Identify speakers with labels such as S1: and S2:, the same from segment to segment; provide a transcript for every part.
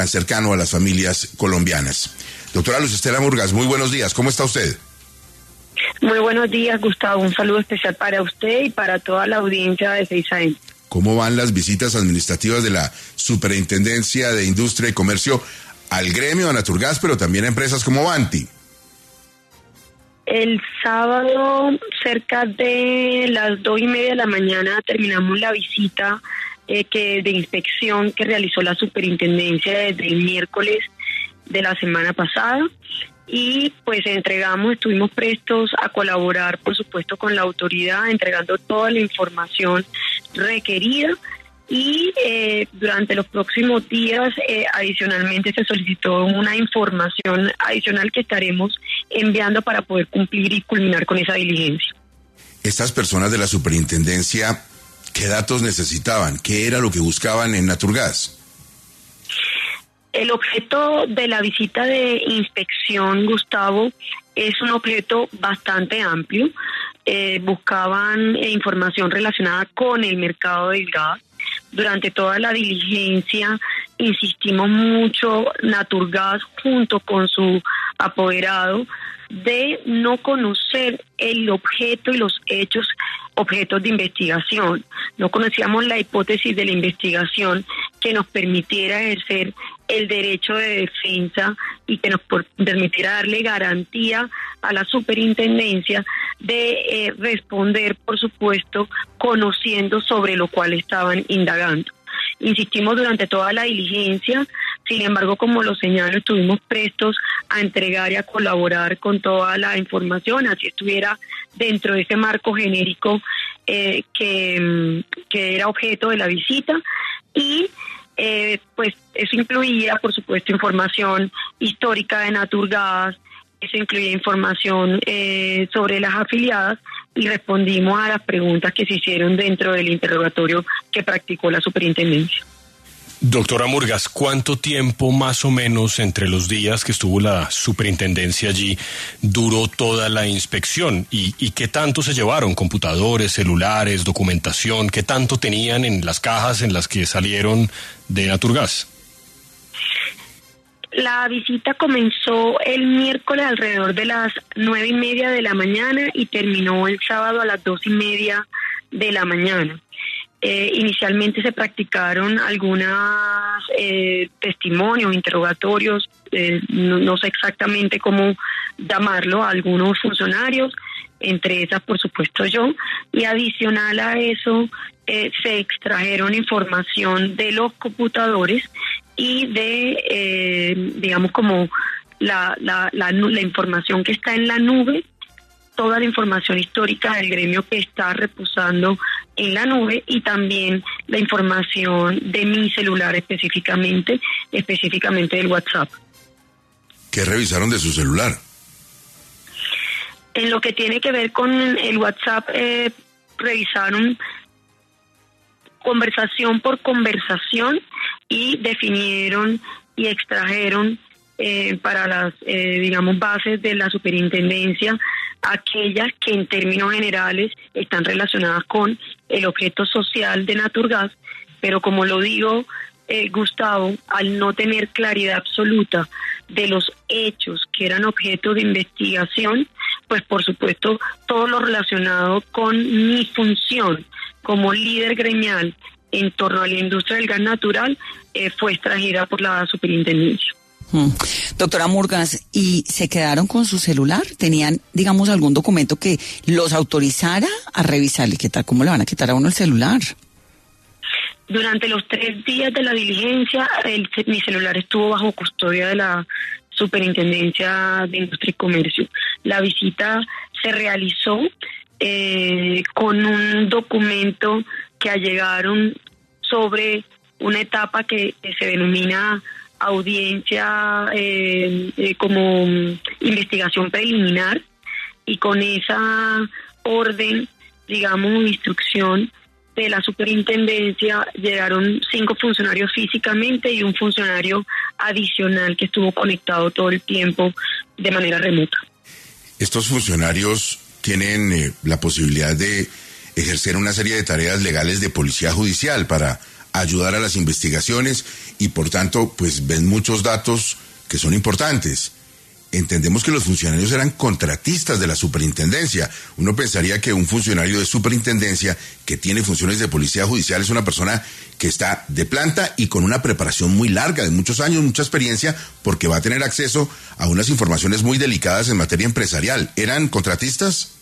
S1: tan cercano a las familias colombianas. Doctora Luz Estela Murgas, muy buenos días, ¿cómo está usted?
S2: Muy buenos días, Gustavo, un saludo especial para usted y para toda la audiencia de 6 AM.
S1: ¿Cómo van las visitas administrativas de la Superintendencia de Industria y Comercio al gremio, a Naturgas, pero también a empresas como Vanti?
S2: El sábado, cerca de las 2:30 de la mañana, terminamos la visita de inspección que realizó la superintendencia desde el miércoles de la semana pasada y pues estuvimos prestos a colaborar, por supuesto, con la autoridad, entregando toda la información requerida y durante los próximos días adicionalmente se solicitó una información adicional que estaremos enviando para poder cumplir y culminar con esa diligencia.
S1: Estas personas de la superintendencia, ¿qué datos necesitaban? ¿Qué era lo que buscaban en Naturgas?
S2: El objeto de la visita de inspección, Gustavo, es un objeto bastante amplio. Buscaban información relacionada con el mercado del gas. Durante toda la diligencia insistimos mucho, Naturgas junto con su apoderado, de no conocer el objeto y los hechos objetos de investigación. No conocíamos la hipótesis de la investigación que nos permitiera ejercer el derecho de defensa y que nos permitiera darle garantía a la superintendencia de responder, por supuesto, conociendo sobre lo cual estaban indagando. Insistimos durante toda la diligencia, sin embargo, como lo señalo, estuvimos prestos a entregar y a colaborar con toda la información, así estuviera dentro de ese marco genérico que era objeto de la visita y pues eso incluía, por supuesto, información histórica de Naturgas, eso incluía información sobre las afiliadas y respondimos a las preguntas que se hicieron dentro del interrogatorio que practicó la superintendencia.
S3: Doctora Murgas, ¿cuánto tiempo más o menos entre los días que estuvo la superintendencia allí duró toda la inspección? ¿Y qué tanto se llevaron? ¿Computadores, celulares, documentación? ¿Qué tanto tenían en las cajas en las que salieron de Naturgas?
S2: La visita comenzó el miércoles alrededor de las 9:30 de la mañana y terminó el sábado a las 2:30 de la mañana. Inicialmente se practicaron algunos testimonios, interrogatorios, no sé exactamente cómo llamarlo, a algunos funcionarios, entre esas por supuesto yo, y adicional a eso se extrajeron información de los computadores y de, digamos, como la información que está en la nube, toda la información histórica del gremio que está reposando en la nube y también la información de mi celular específicamente del WhatsApp.
S1: ¿Qué revisaron de su celular?
S2: En lo que tiene que ver con el WhatsApp, revisaron conversación por conversación y definieron y extrajeron para las, digamos, bases de la superintendencia aquellas que en términos generales están relacionadas con el objeto social de Naturgas, pero como lo digo, Gustavo, al no tener claridad absoluta de los hechos que eran objeto de investigación, pues por supuesto todo lo relacionado con mi función como líder gremial en torno a la industria del gas natural fue extrahida por la superintendencia.
S4: Doctora Murgas, ¿y se quedaron con su celular? ¿Tenían, digamos, algún documento que los autorizara a revisarle? ¿Qué tal? ¿Cómo le van a quitar a uno el celular?
S2: Durante los 3 días de la diligencia, mi celular estuvo bajo custodia de la Superintendencia de Industria y Comercio. La visita se realizó con un documento que allegaron sobre una etapa que se denomina audiencia como investigación preliminar, y con esa orden, digamos, instrucción de la superintendencia, llegaron 5 funcionarios físicamente y un funcionario adicional que estuvo conectado todo el tiempo de manera remota.
S1: Estos funcionarios tienen la posibilidad de ejercer una serie de tareas legales de policía judicial para ayudar a las investigaciones y por tanto pues ven muchos datos que son importantes. Entendemos que los funcionarios eran contratistas de la superintendencia. Uno pensaría que un funcionario de superintendencia que tiene funciones de policía judicial es una persona que está de planta y con una preparación muy larga, de muchos años, mucha experiencia, porque va a tener acceso a unas informaciones muy delicadas en materia empresarial. ¿Eran contratistas?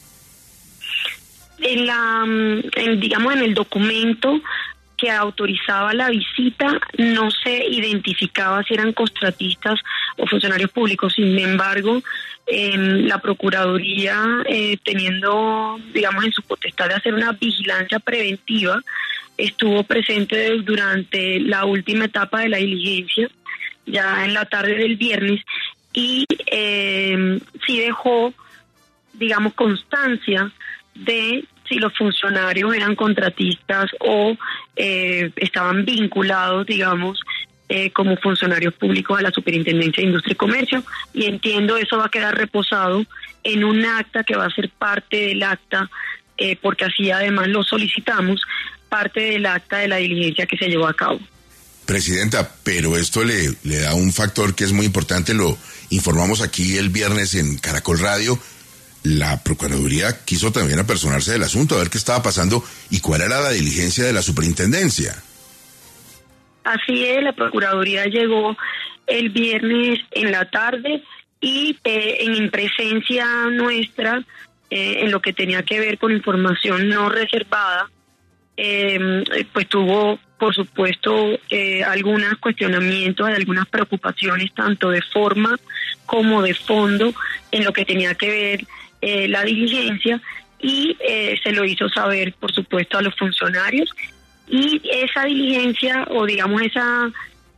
S2: Digamos, en el documento que autorizaba la visita no se identificaba si eran contratistas o funcionarios públicos. Sin embargo, la Procuraduría, teniendo, digamos, en su potestad de hacer una vigilancia preventiva, estuvo presente durante la última etapa de la diligencia, ya en la tarde del viernes, y sí dejó, digamos, constancia de si los funcionarios eran contratistas o estaban vinculados, digamos, como funcionarios públicos a la Superintendencia de Industria y Comercio, y entiendo eso va a quedar reposado en un acta que va a ser parte del acta, porque así además lo solicitamos, parte del acta de la diligencia que se llevó a cabo.
S1: Presidenta, pero esto le da un factor que es muy importante, lo informamos aquí el viernes en Caracol Radio. La Procuraduría quiso también apersonarse del asunto, a ver qué estaba pasando y cuál era la diligencia de la superintendencia.
S2: Así es, la Procuraduría llegó el viernes en la tarde y en presencia nuestra, en lo que tenía que ver con información no reservada, pues tuvo, por supuesto, algunos cuestionamientos, algunas preocupaciones, tanto de forma como de fondo, en lo que tenía que ver la diligencia, y se lo hizo saber, por supuesto, a los funcionarios, y esa diligencia, o digamos esa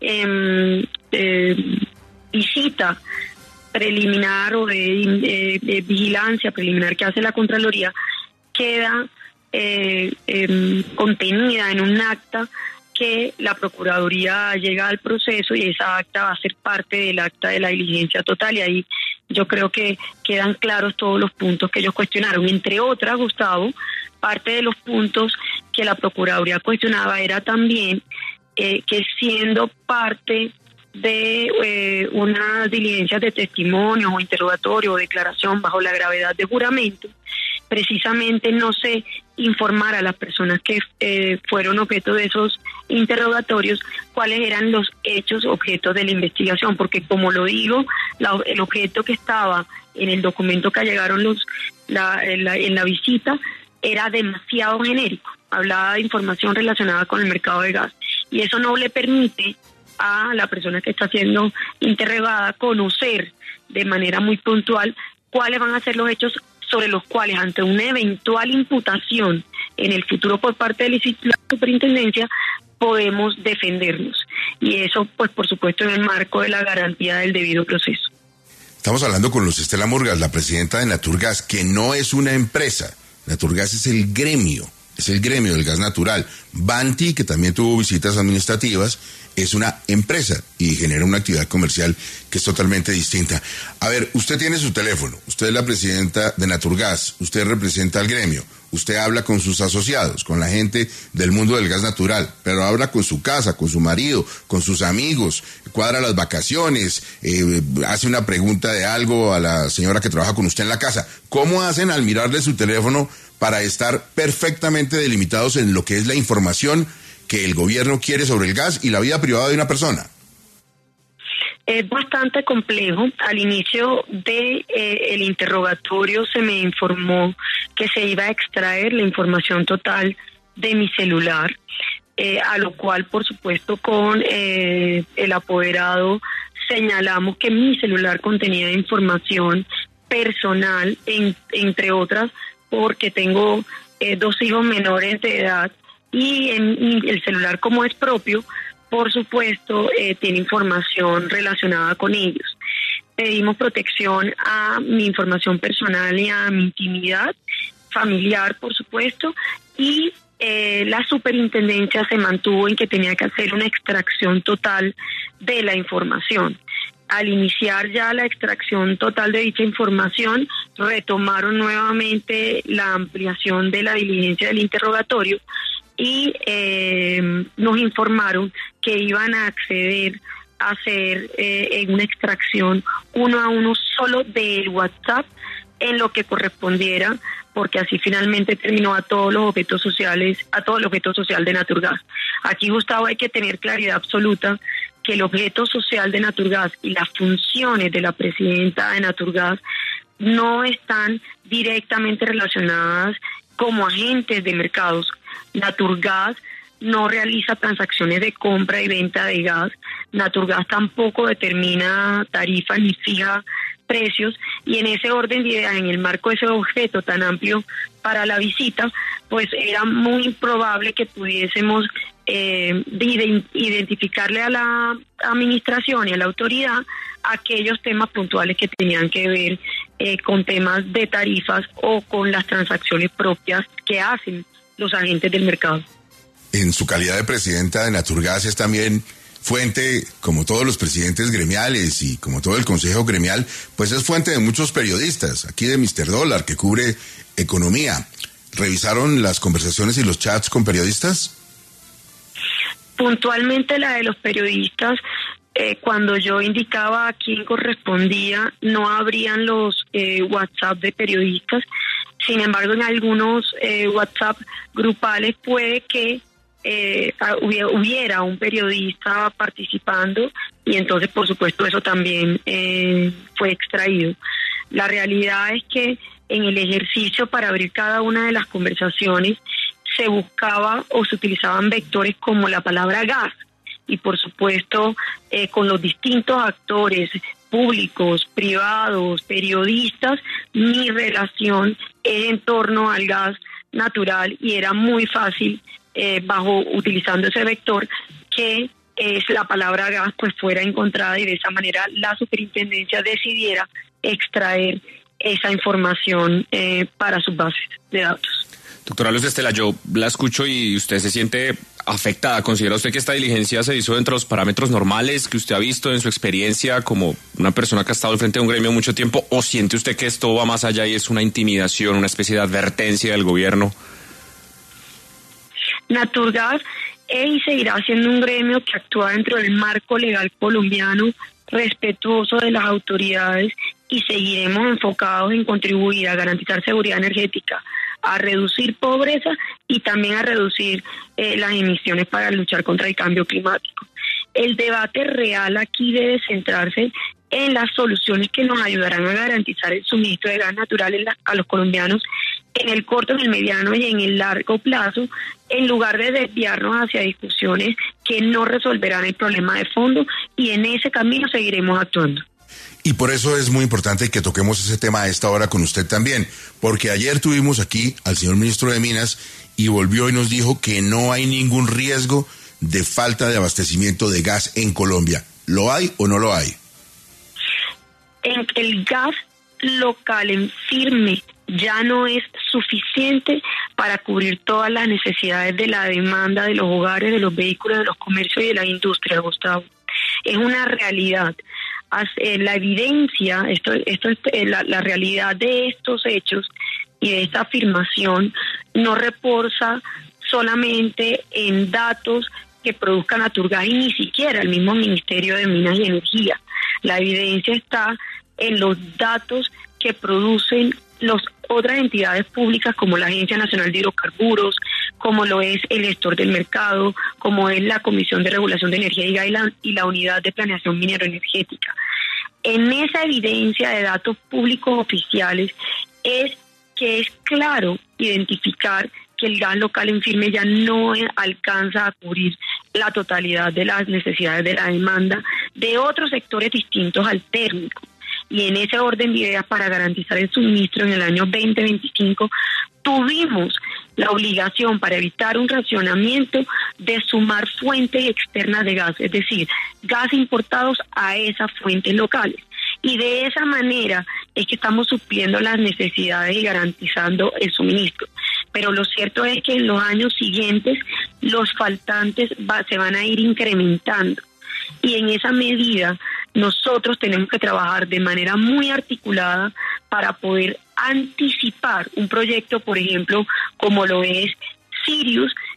S2: visita preliminar o de vigilancia preliminar que hace la Contraloría, queda contenida en un acta que la Procuraduría llega al proceso, y esa acta va a ser parte del acta de la diligencia total, y ahí yo creo que quedan claros todos los puntos que ellos cuestionaron. Entre otras, Gustavo, parte de los puntos que la Procuraduría cuestionaba era también que siendo parte de unas diligencias de testimonio o interrogatorio o declaración bajo la gravedad de juramento, precisamente no se informara a las personas que fueron objeto de esos interrogatorios cuáles eran los hechos objetos de la investigación, porque como lo digo, el objeto que estaba en el documento que llegaron en la visita era demasiado genérico, hablaba de información relacionada con el mercado de gas, y eso no le permite a la persona que está siendo interrogada conocer de manera muy puntual cuáles van a ser los hechos sobre los cuales, ante una eventual imputación en el futuro por parte de la superintendencia, podemos defendernos. Y eso, pues, por supuesto, en el marco de la garantía del debido proceso.
S1: Estamos hablando con Luz Estela Murgas, la presidenta de Naturgas, que no es una empresa. Naturgas es el gremio del gas natural. Banti, que también tuvo visitas administrativas, es una empresa y genera una actividad comercial que es totalmente distinta. A ver, usted tiene su teléfono, usted es la presidenta de Naturgas, usted representa al gremio, usted habla con sus asociados, con la gente del mundo del gas natural, pero habla con su casa, con su marido, con sus amigos, cuadra las vacaciones, hace una pregunta de algo a la señora que trabaja con usted en la casa. ¿Cómo hacen al mirarle su teléfono para estar perfectamente delimitados en lo que es la información que el gobierno quiere sobre el gas y la vida privada de una persona?
S2: Es bastante complejo. Al inicio de el interrogatorio se me informó que se iba a extraer la información total de mi celular, a lo cual, por supuesto, con el apoderado señalamos que mi celular contenía información personal, entre otras, porque tengo 2 hijos menores de edad, y el celular, como es propio, por supuesto, tiene información relacionada con ellos. Pedimos protección a mi información personal y a mi intimidad familiar, por supuesto, y la superintendencia se mantuvo en que tenía que hacer una extracción total de la información. Al iniciar ya la extracción total de dicha información, retomaron nuevamente la ampliación de la diligencia del interrogatorio, y nos informaron que iban a acceder a hacer una extracción 1 a 1 solo del WhatsApp en lo que correspondiera, porque así finalmente terminó a todos los objetos sociales, a todo el objeto social de Naturgas. Aquí, Gustavo, hay que tener claridad absoluta que el objeto social de Naturgas y las funciones de la presidenta de Naturgas no están directamente relacionadas como agentes de mercados. Naturgas no realiza transacciones de compra y venta de gas. Naturgas tampoco determina tarifas ni fija precios, y en ese orden de ideas, en el marco de ese objeto tan amplio para la visita, pues era muy improbable que pudiésemos identificarle a la administración y a la autoridad aquellos temas puntuales que tenían que ver con temas de tarifas o con las transacciones propias que hacen los agentes del mercado.
S1: En su calidad de presidenta de Naturgas es también fuente, como todos los presidentes gremiales y como todo el consejo gremial, pues es fuente de muchos periodistas, aquí de Mr. Dólar, que cubre economía. ¿Revisaron las conversaciones y los chats con periodistas?
S2: Puntualmente la de los periodistas, cuando yo indicaba a quién correspondía, no abrían los WhatsApp de periodistas. Sin embargo, en algunos WhatsApp grupales puede que hubiera un periodista participando, y entonces por supuesto eso también fue extraído. La realidad es que en el ejercicio para abrir cada una de las conversaciones se buscaba o se utilizaban vectores como la palabra gas, y por supuesto con los distintos actores públicos, privados, periodistas, mi relación es en torno al gas natural, y era muy fácil utilizando ese vector que es la palabra gas pues fuera encontrada, y de esa manera la superintendencia decidiera extraer esa información para sus bases de datos.
S5: Doctora Luz Estela, yo la escucho y usted se siente afectada. ¿Considera usted que esta diligencia se hizo dentro de los parámetros normales que usted ha visto en su experiencia como una persona que ha estado al frente de un gremio mucho tiempo, o siente usted que esto va más allá y es una intimidación, una especie de advertencia del gobierno?
S2: Naturgas es y seguirá siendo un gremio que actúa dentro del marco legal colombiano, respetuoso de las autoridades, y seguiremos enfocados en contribuir a garantizar seguridad energética, a reducir pobreza y también a reducir las emisiones para luchar contra el cambio climático. El debate real aquí debe centrarse en las soluciones que nos ayudarán a garantizar el suministro de gas natural a los colombianos en el corto, en el mediano y en el largo plazo, en lugar de desviarnos hacia discusiones que no resolverán el problema de fondo, y en ese camino seguiremos actuando.
S1: Y por eso es muy importante que toquemos ese tema a esta hora con usted también, porque ayer tuvimos aquí al señor ministro de Minas y volvió y nos dijo que no hay ningún riesgo de falta de abastecimiento de gas en Colombia. ¿Lo hay o no lo hay?
S2: En el gas local en firme ya no es suficiente para cubrir todas las necesidades de la demanda de los hogares, de los vehículos, de los comercios y de la industria, Gustavo. Es una realidad. La evidencia, la realidad de estos hechos y de esta afirmación no reposa solamente en datos que produzca Naturgas y ni siquiera el mismo Ministerio de Minas y Energía. La evidencia está en los datos que producen las otras entidades públicas como la Agencia Nacional de Hidrocarburos, como lo es el gestor del mercado, como es la Comisión de Regulación de Energía y la Unidad de Planeación Minero-Energética. En esa evidencia de datos públicos oficiales es que es claro identificar que el gas local en firme ya no alcanza a cubrir la totalidad de las necesidades de la demanda de otros sectores distintos al térmico. Y en ese orden de ideas, para garantizar el suministro en el año 2025, tuvimos la obligación, para evitar un racionamiento, de sumar fuentes externas de gas, es decir, gas importados a esas fuentes locales. Y de esa manera es que estamos supliendo las necesidades y garantizando el suministro. Pero lo cierto es que en los años siguientes los faltantes se van a ir incrementando. Y en esa medida nosotros tenemos que trabajar de manera muy articulada para poder anticipar un proyecto, por ejemplo, como lo es Sirius,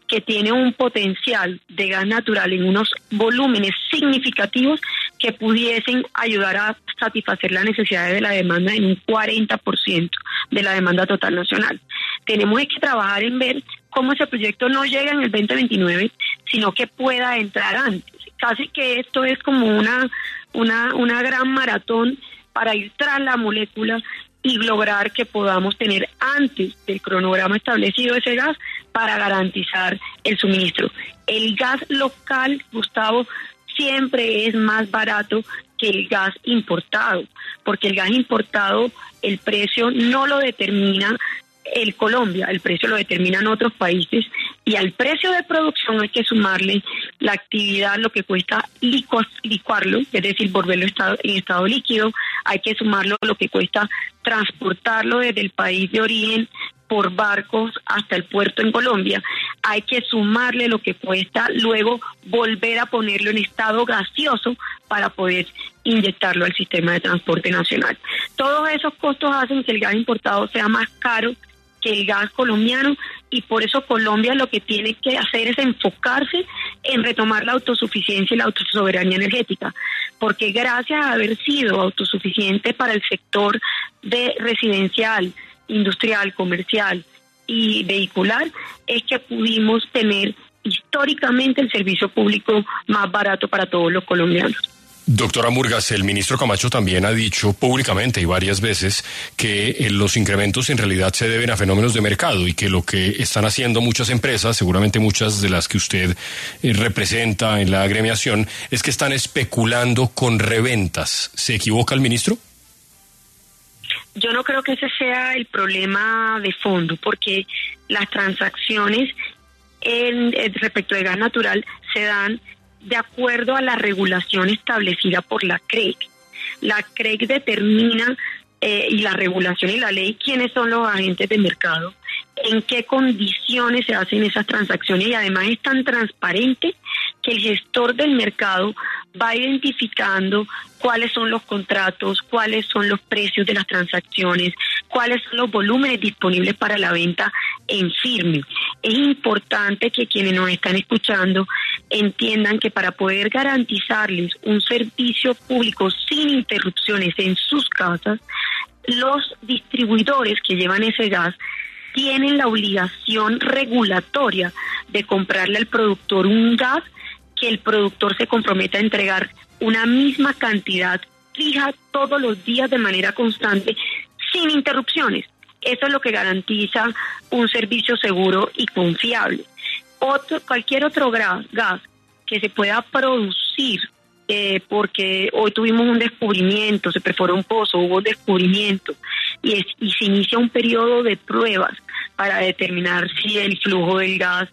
S2: que tiene un potencial de gas natural en unos volúmenes significativos que pudiesen ayudar a satisfacer las necesidades de la demanda en un 40% de la demanda total nacional. Tenemos que trabajar en ver cómo ese proyecto no llega en el 2029, sino que pueda entrar antes. Casi que esto es como una gran maratón para ir tras la molécula y lograr que podamos tener antes del cronograma establecido ese gas para garantizar el suministro. El gas local, Gustavo, siempre es más barato que el gas importado, porque el gas importado, el precio no lo determina el Colombia, el precio lo determinan otros países, y al precio de producción hay que sumarle la actividad, lo que cuesta licuarlo, es decir, volverlo en estado líquido, hay que sumarlo lo que cuesta transportarlo desde el país de origen por barcos hasta el puerto en Colombia, hay que sumarle lo que cuesta luego volver a ponerlo en estado gaseoso para poder inyectarlo al sistema de transporte nacional. Todos esos costos hacen que el gas importado sea más caro que el gas colombiano, y por eso Colombia lo que tiene que hacer es enfocarse en retomar la autosuficiencia y la autosoberanía energética, porque gracias a haber sido autosuficiente para el sector de residencial, industrial, comercial y vehicular, es que pudimos tener históricamente el servicio público más barato para todos los colombianos.
S3: Doctora Murgas, el ministro Camacho también ha dicho públicamente y varias veces que los incrementos en realidad se deben a fenómenos de mercado y que lo que están haciendo muchas empresas, seguramente muchas de las que usted representa en la agremiación, es que están especulando con reventas. ¿Se equivoca el ministro?
S2: Yo no creo que ese sea el problema de fondo, porque las transacciones respecto de gas natural se dan de acuerdo a la regulación establecida por la CREC. La CREC determina, y la regulación y la ley, quiénes son los agentes de mercado, en qué condiciones se hacen esas transacciones, y además es tan transparente que el gestor del mercado va identificando cuáles son los contratos, cuáles son los precios de las transacciones, cuáles son los volúmenes disponibles para la venta en firme. Es importante que quienes nos están escuchando entiendan que para poder garantizarles un servicio público sin interrupciones en sus casas, los distribuidores que llevan ese gas tienen la obligación regulatoria de comprarle al productor un gas que el productor se comprometa a entregar una misma cantidad fija todos los días de manera constante, sin interrupciones. Eso es lo que garantiza un servicio seguro y confiable. Cualquier otro gas que se pueda producir, porque hoy tuvimos un descubrimiento, se perforó un pozo, hubo un descubrimiento, y se inicia un periodo de pruebas para determinar si el flujo del gas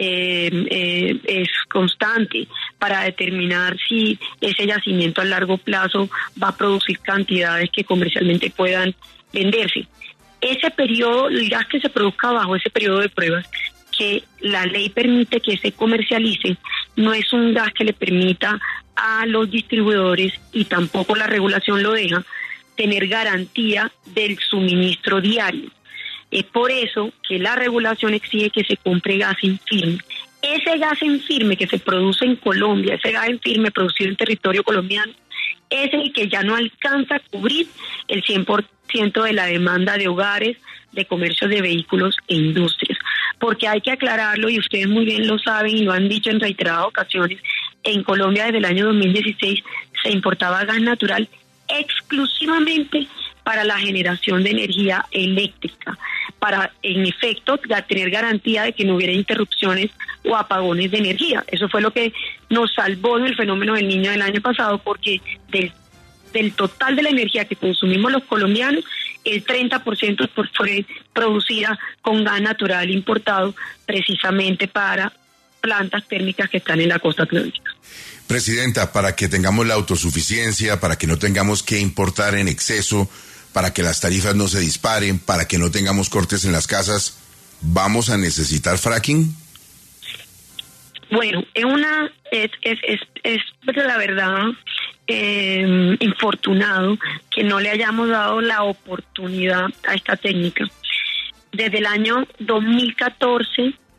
S2: es constante, para determinar si ese yacimiento a largo plazo va a producir cantidades que comercialmente puedan venderse. Ese periodo, el gas que se produzca bajo ese periodo de pruebas, que la ley permite que se comercialice, no es un gas que le permita a los distribuidores, y tampoco la regulación lo deja, tener garantía del suministro diario. Es por eso que la regulación exige que se compre gas en firme. Ese gas en firme que se produce en Colombia, ese gas en firme producido en territorio colombiano, es el que ya no alcanza a cubrir el 100% de la demanda de hogares, de comercios de vehículos e industrias. Porque hay que aclararlo, y ustedes muy bien lo saben y lo han dicho en reiteradas ocasiones, en Colombia desde el año 2016 se importaba gas natural exclusivamente para la generación de energía eléctrica, para en efecto tener garantía de que no hubiera interrupciones o apagones de energía. Eso fue lo que nos salvó en el fenómeno del Niño del año pasado, porque del total de la energía que consumimos los colombianos, el 30% fue producida con gas natural importado, precisamente para plantas térmicas que están en la costa atlántica.
S1: Presidenta, para que tengamos la autosuficiencia, para que no tengamos que importar en exceso, para que las tarifas no se disparen, para que no tengamos cortes en las casas, ¿vamos a necesitar fracking?
S2: Bueno, es la verdad infortunado que no le hayamos dado la oportunidad a esta técnica. Desde el año 2014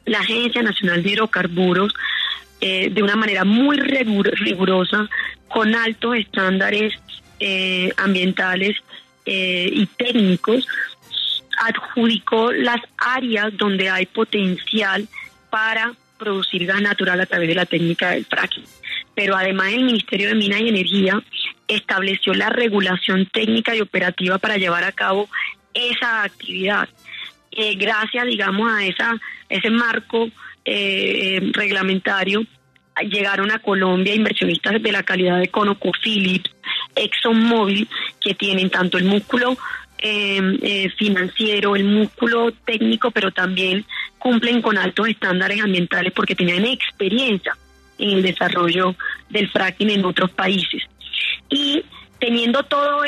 S2: la Agencia Nacional de Hidrocarburos, de una manera muy rigurosa, con altos estándares ambientales y técnicos, adjudicó las áreas donde hay potencial para producir gas natural a través de la técnica del fracking. Pero además el Ministerio de Minas y Energía estableció la regulación técnica y operativa para llevar a cabo esa actividad. Gracias, digamos, a ese marco reglamentario, llegaron a Colombia inversionistas de la calidad de ConocoPhillips, ExxonMobil, que tienen tanto el músculo financiero, el músculo técnico, pero también cumplen con altos estándares ambientales porque tenían experiencia en el desarrollo del fracking en otros países. Y teniendo toda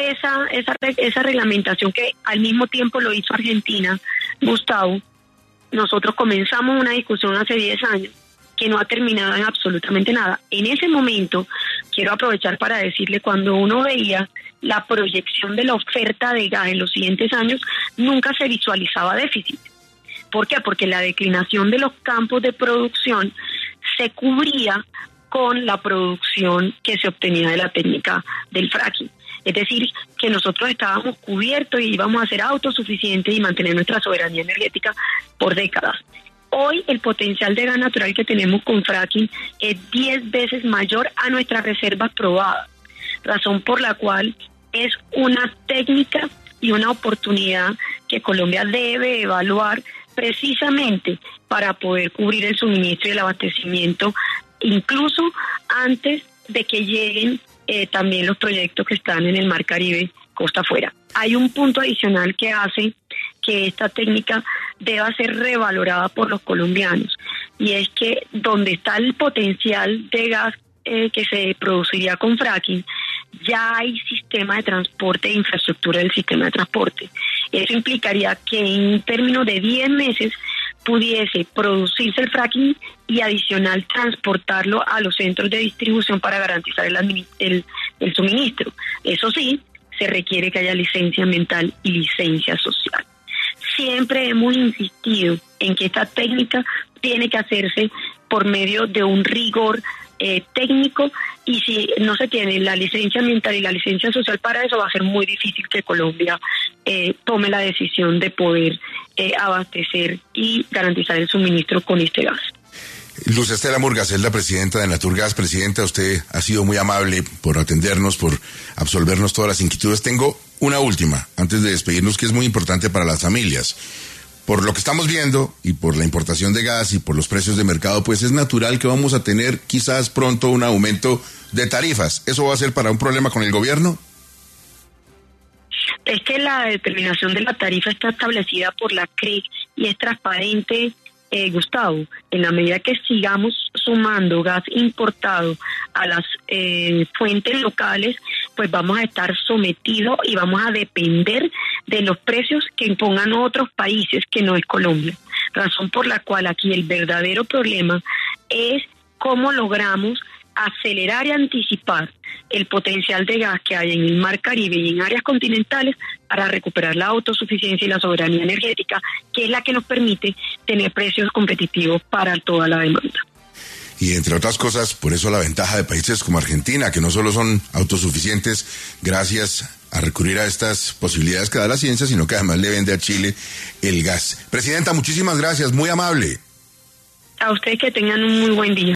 S2: esa reglamentación que al mismo tiempo lo hizo Argentina, Gustavo, nosotros comenzamos una discusión hace 10 años que no ha terminado en absolutamente nada. En ese momento, quiero aprovechar para decirle, cuando uno veía la proyección de la oferta de gas en los siguientes años, nunca se visualizaba déficit. ¿Por qué? Porque la declinación de los campos de producción se cubría con la producción que se obtenía de la técnica del fracking. Es decir, que nosotros estábamos cubiertos y íbamos a ser autosuficientes y mantener nuestra soberanía energética por décadas. Hoy el potencial de gas natural que tenemos con fracking es 10 veces mayor a nuestras reservas probadas, razón por la cual es una técnica y una oportunidad que Colombia debe evaluar precisamente para poder cubrir el suministro y el abastecimiento, incluso antes de que lleguen también los proyectos que están en el Mar Caribe, costa afuera. Hay un punto adicional que hace que esta técnica deba ser revalorada por los colombianos, y es que donde está el potencial de gas que se produciría con fracking, ya hay sistema de transporte e infraestructura del sistema de transporte. Eso implicaría que en términos de 10 meses pudiese producirse el fracking y adicional transportarlo a los centros de distribución para garantizar el suministro. Eso sí, se requiere que haya licencia ambiental y licencia social. Siempre hemos insistido en que esta técnica tiene que hacerse por medio de un rigor técnico, y si no se tiene la licencia ambiental y la licencia social para eso, va a ser muy difícil que Colombia tome la decisión de poder abastecer y garantizar el suministro con este gas.
S1: Luz Estela Murgas es la presidenta de Naturgas. Presidenta, usted ha sido muy amable por atendernos, por absolvernos todas las inquietudes. Tengo una última, antes de despedirnos, que es muy importante para las familias. Por lo que estamos viendo, y por la importación de gas y por los precios de mercado, pues es natural que vamos a tener quizás pronto un aumento de tarifas. ¿Eso va a ser para un problema con el gobierno?
S2: Es que la determinación de la tarifa está establecida por la CREC y es transparente, Gustavo. En la medida que sigamos sumando gas importado a las fuentes locales, pues vamos a estar sometidos y vamos a depender de los precios que impongan otros países que no es Colombia. Razón por la cual aquí el verdadero problema es cómo logramos acelerar y anticipar el potencial de gas que hay en el Mar Caribe y en áreas continentales para recuperar la autosuficiencia y la soberanía energética, que es la que nos permite tener precios competitivos para toda la demanda.
S1: Y entre otras cosas, por eso la ventaja de países como Argentina, que no solo son autosuficientes gracias a recurrir a estas posibilidades que da la ciencia, sino que además le vende a Chile el gas. Presidenta, muchísimas gracias, muy amable.
S2: A ustedes, que tengan un muy buen día.